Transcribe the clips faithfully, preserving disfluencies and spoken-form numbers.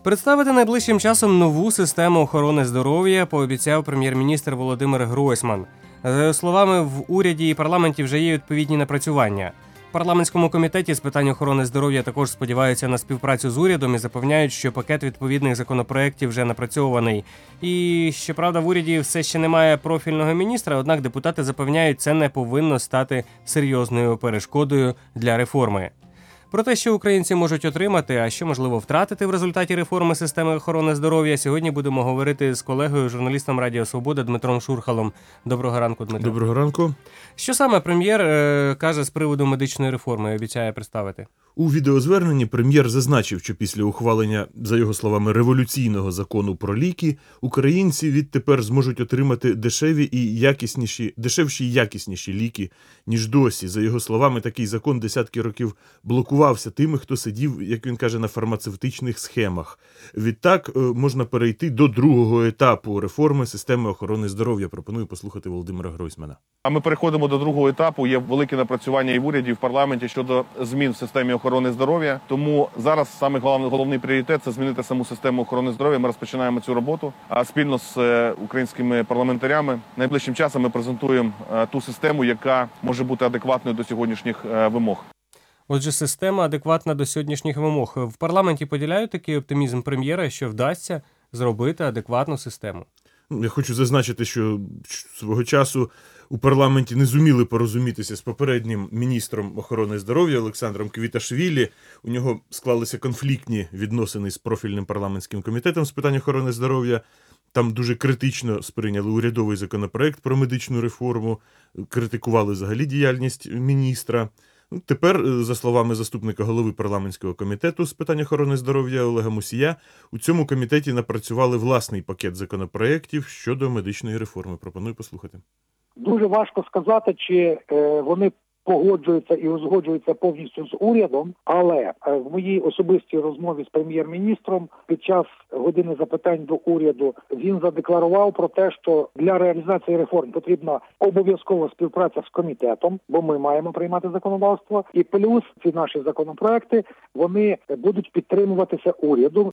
Представити найближчим часом нову систему охорони здоров'я пообіцяв прем'єр-міністр Володимир Гройсман. За його словами, в уряді і парламенті вже є відповідні напрацювання. В парламентському комітеті з питань охорони здоров'я також сподіваються на співпрацю з урядом і запевняють, що пакет відповідних законопроєктів вже напрацьований. І, щоправда, в уряді все ще немає профільного міністра, однак депутати запевняють, це не повинно стати серйозною перешкодою для реформи. Про те, що українці можуть отримати, а що можливо втратити в результаті реформи системи охорони здоров'я, сьогодні будемо говорити з колегою, журналістом Радіо Свобода Дмитром Шурхалом. Доброго ранку, Дмитро. Доброго ранку. Що саме прем'єр е, каже з приводу медичної реформи і обіцяє представити? У відеозверненні прем'єр зазначив, що після ухвалення, за його словами, революційного закону про ліки, українці відтепер зможуть отримати дешеві і якісніші, дешевші і якісніші ліки, ніж досі. За його словами, такий закон десятки років блокувався тими, хто сидів, як він каже, на фармацевтичних схемах. Відтак можна перейти до другого етапу реформи системи охорони здоров'я. Пропоную послухати Володимира Гройсмана. А ми переходимо до другого етапу. Є велике напрацювання і в уряді, і в парламенті щодо змін в системі охорони здоров'я. Тому зараз саме головний, головний пріоритет – це змінити саму систему охорони здоров'я. Ми розпочинаємо цю роботу. А спільно з українськими парламентарями найближчим часом ми презентуємо ту систему, яка може бути адекватною до сьогоднішніх вимог. Отже, система адекватна до сьогоднішніх вимог. В парламенті поділяють такий оптимізм прем'єра, що вдасться зробити адекватну систему? Я хочу зазначити, що свого часу у парламенті не зуміли порозумітися з попереднім міністром охорони здоров'я Олександром Квіташвілі. У нього склалися конфліктні відносини з профільним парламентським комітетом з питань охорони здоров'я. Там дуже критично сприйняли урядовий законопроект про медичну реформу, критикували взагалі діяльність міністра. Тепер, за словами заступника голови парламентського комітету з питань охорони здоров'я Олега Мусія, у цьому комітеті напрацювали власний пакет законопроєктів щодо медичної реформи. Пропоную послухати. Дуже важко сказати, чи е, вони погоджуються і узгоджуються повністю з урядом, але е, в моїй особистій розмові з прем'єр-міністром під час години запитань до уряду він задекларував про те, що для реалізації реформ потрібна обов'язкова співпраця з комітетом, бо ми маємо приймати законодавство, і плюс ці наші законопроекти, вони будуть підтримуватися урядом.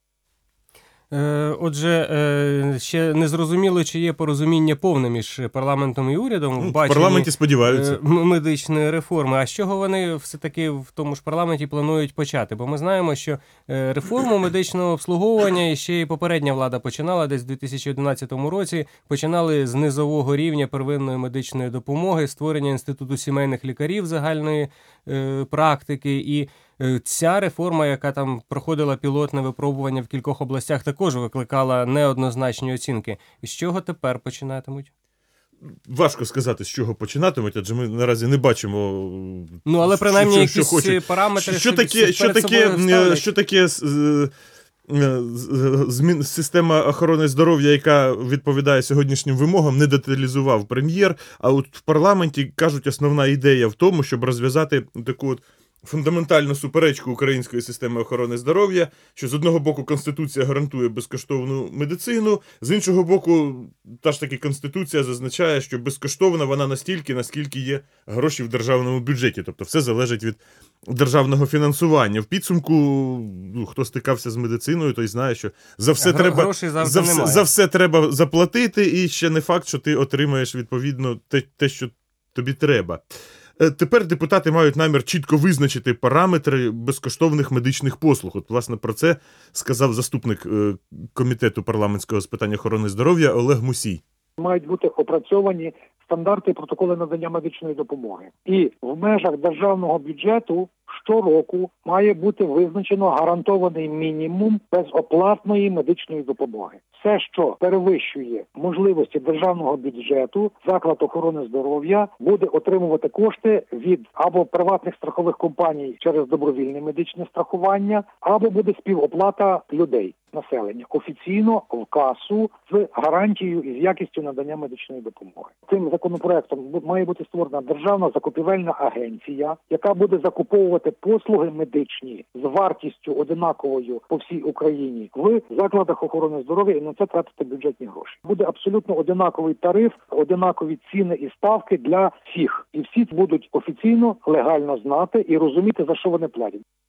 Отже, ще не зрозуміло, чи є порозуміння повне між парламентом і урядом в баченні в парламенті сподіваються медичної реформи. А з чого вони все-таки в тому ж парламенті планують почати? Бо ми знаємо, що реформу медичного обслуговування ще й попередня влада починала десь у дві тисячі одинадцятому році. Починали з низового рівня первинної медичної допомоги, створення інституту сімейних лікарів загальної практики. І ця реформа, яка там проходила пілотне випробування в кількох областях, також викликала неоднозначні оцінки. З чого тепер починатимуть? Важко сказати, з чого починатимуть, адже ми наразі не бачимо, ну, але принаймні що, якісь що, що параметри що таке, що таке, що таке змін система охорони здоров'я, яка відповідає сьогоднішнім вимогам, не деталізував прем'єр. А от в парламенті, кажуть, основна ідея в тому, щоб розв'язати таку от фундаментальну суперечку української системи охорони здоров'я, що з одного боку Конституція гарантує безкоштовну медицину, з іншого боку та ж таки Конституція зазначає, що безкоштовна вона настільки, наскільки є гроші в державному бюджеті. Тобто все залежить від державного фінансування. В підсумку, ну, хто стикався з медициною, той знає, що за все, треба, за все, за все треба заплатити, і ще не факт, що ти отримаєш відповідно те, те що тобі треба. Тепер депутати мають намір чітко визначити параметри безкоштовних медичних послуг. От, власне, про це сказав заступник комітету парламентського з питань охорони здоров'я Олег Мусій. Мають бути опрацьовані стандарти і протоколи надання медичної допомоги. І в межах державного бюджету щороку має бути визначено гарантований мінімум безоплатної медичної допомоги. Все, що перевищує можливості державного бюджету, заклад охорони здоров'я буде отримувати кошти від або приватних страхових компаній через добровільне медичне страхування, або буде співоплата людей, населення, офіційно в касу з гарантією і з якістю надання медичної допомоги. Цим законопроектом має бути створена державна закупівельна агенція, яка буде закуповувати послуги медичні з вартістю одинаковою по всій Україні в закладах охорони здоров'я і на це тратити бюджетні гроші. Буде абсолютно одинаковий тариф, одинакові ціни і ставки для всіх. І всі будуть офіційно, легально знати і розуміти, за що вони платять.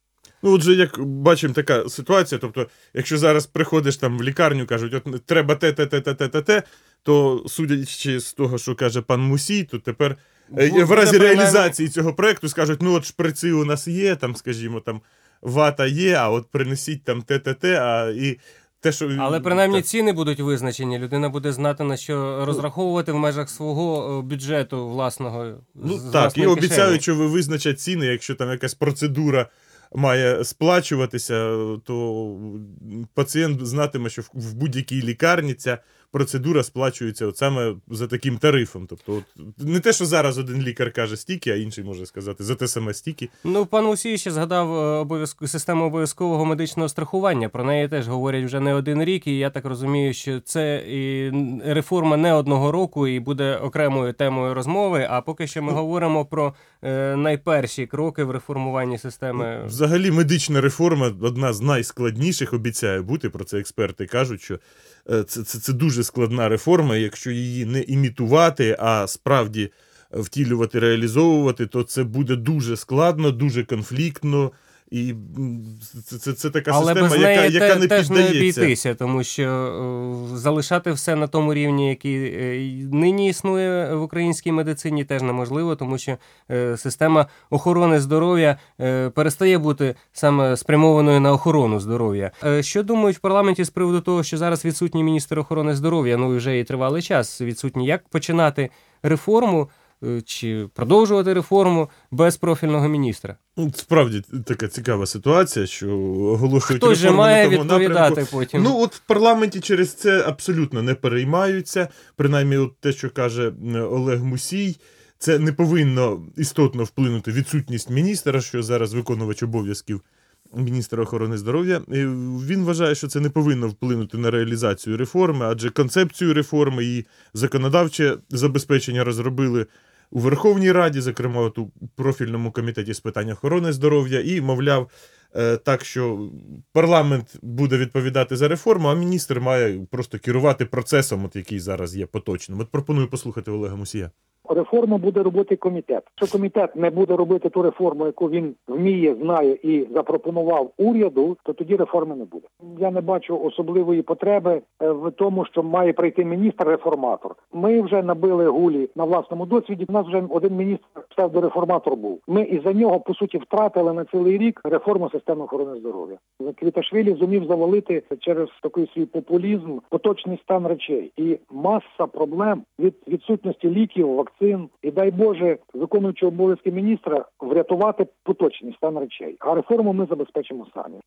Ну, отже, як бачимо, така ситуація. Тобто, якщо зараз приходиш там в лікарню, кажуть, от треба те, те, те, те, те, те, те, то судячи з того, що каже пан Мусій, то тепер е, Буде в разі принаймні- реалізації цього проекту скажуть, ну от шприци у нас є, там, скажімо, там вата є, а от принесіть там те, те, те, а і те, що... Але принаймні так. ціни будуть визначені. Людина буде знати, на що розраховувати в межах свого е, бюджету власного. Ну з так, і власної обіцяють, кишені. що ви визначать ціни, якщо там якась процедура має сплачуватися, то пацієнт знатиме, що в- в будь-якій лікарні ця процедура сплачується от саме за таким тарифом. Тобто, от, не те, що зараз один лікар каже стільки, а інший може сказати за те саме стільки. Ну, пан Мусій ще згадав е, обов'язку систему обов'язкового медичного страхування. Про неї теж говорять вже не один рік, і я так розумію, що це і реформа не одного року і буде окремою темою розмови. А поки що ми говоримо про е, найперші кроки в реформуванні системи. Взагалі, медична реформа одна з найскладніших, обіцяє бути, про це експерти кажуть, що е, це, це, це дуже складна реформа, і якщо її не імітувати, а справді втілювати, реалізовувати, то це буде дуже складно, дуже конфліктно, і м, це, це, це така Але система, без неї яка, яка те- не теж не піддається. обійтися, тому що е, залишати все на тому рівні, який е, й нині існує в українській медицині, теж неможливо, тому що е, система охорони здоров'я е, перестає бути саме спрямованою на охорону здоров'я. Е, Що думають в парламенті з приводу того, що зараз відсутній міністр охорони здоров'я, ну і вже і тривалий час відсутній, як починати реформу е, чи продовжувати реформу без профільного міністра? Ну, справді така цікава ситуація, що оголошують Хтось же реформу має на тому відповідати напрямку. потім. Ну, от в парламенті через це абсолютно не переймаються. Принаймні, от те, що каже е, Олег Мусій, це не повинно істотно вплинути відсутність міністра, що зараз виконувач обов'язків міністра охорони здоров'я. І він вважає, що це не повинно вплинути на реалізацію реформи, адже концепцію реформи і законодавче забезпечення розробили у Верховній Раді, зокрема от у профільному комітеті з питань охорони здоров'я, і, мовляв, е, так, що парламент буде відповідати за реформу, а міністр має просто керувати процесом, от який зараз є поточним. От пропоную послухати Олега Мусія. Реформу буде робити комітет. Якщо комітет не буде робити ту реформу, яку він вміє, знає і запропонував уряду, то тоді реформи не буде. Я не бачу особливої потреби е, в тому, що має прийти міністр-реформатор. Ми вже набили гулі на власному досвіді. У нас вже один міністр псевдореформатор був. Ми із-за нього, по суті, втратили на цілий рік реформу системи охорони здоров'я. Квіташвілі зумів завалити через такий свій популізм поточний стан речей. І маса проблем від відсутності ліків, вакцин. І дай Боже, виконуючи обов'язки міністра, врятувати поточний стан речей. А реформу ми забезпечимо самі.